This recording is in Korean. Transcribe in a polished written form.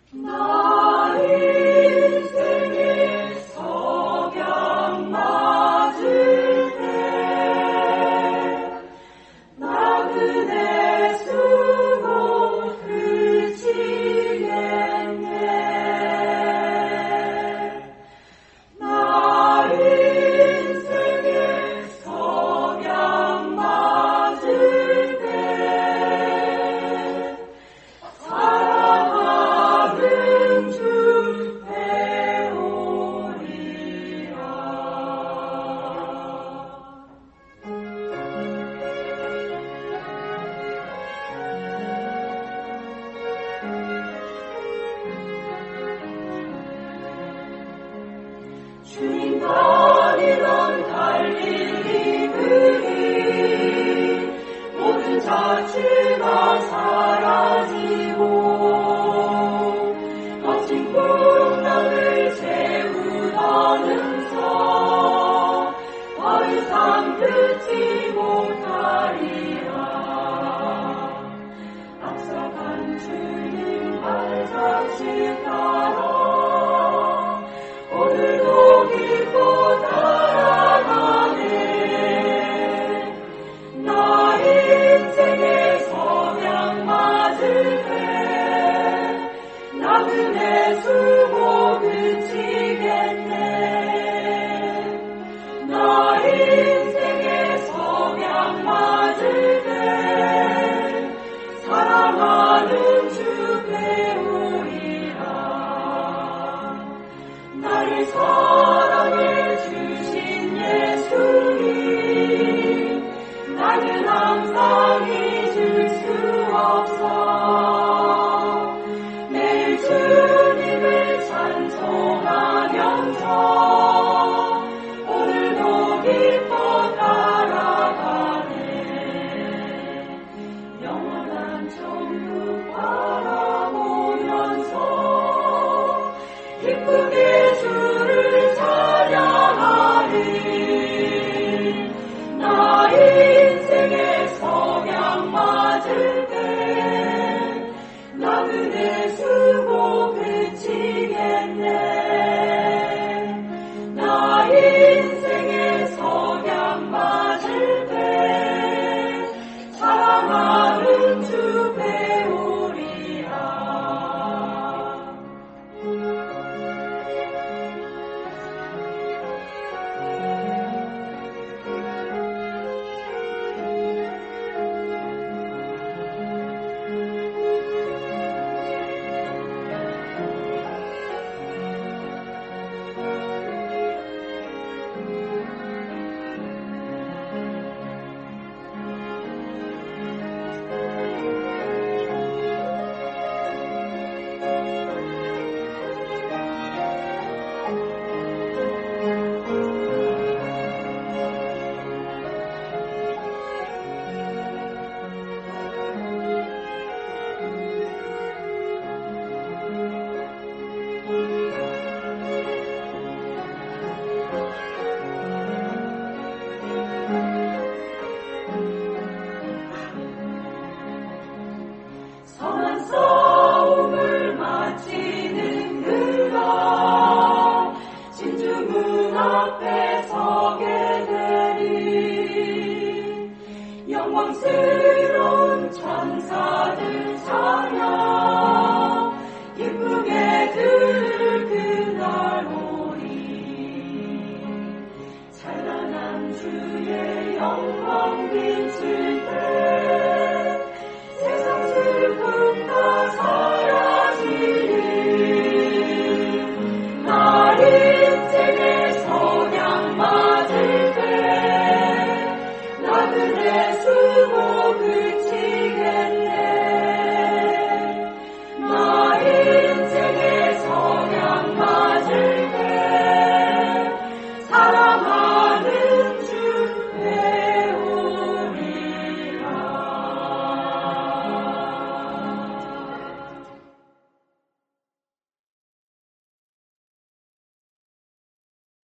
나 인생의 석양 맞을 때 나그네 수고 그치겠네. 나 인생의 석양 맞을 때 사랑하는 주 배우리라. 주님 다니던 달릴 이들이 모든 자취가 사라지고 거친 풍랑을 채우더는서 더 이상 듣지 못하리라. 앞서간 주님 발자취 따라 오늘도 믿고 따라가네. 나 인생의 석양 맞을 때 나그네 수고 그치겠네. 나 인생의 석양 맞을 때 사랑하는 주 배우리라. 나를 사랑해 주신 예수님 나는 항상 잊을 수 없어. 매일 주님을 찬송하면서 오늘도 기뻐 따라가네. 영원한 천국 바라보면서 기쁘게 주를 찬양하리. 나 인생의 석양 맞을 때 나그네 수고 그치겠네. 나 인생의 석양 맞을 때 사랑하는 주 배우리라. 선한 싸움을 마치는 그날 진주문 앞에 서게 되리. 영광스러운 천사들 찬양 기쁘게 들을 그날 오리. 찬란한 주의 영광 비칠 때 세상 슬픔 다 사라지리. 나 인생의 석양 맞을 때 나그네 수고 그치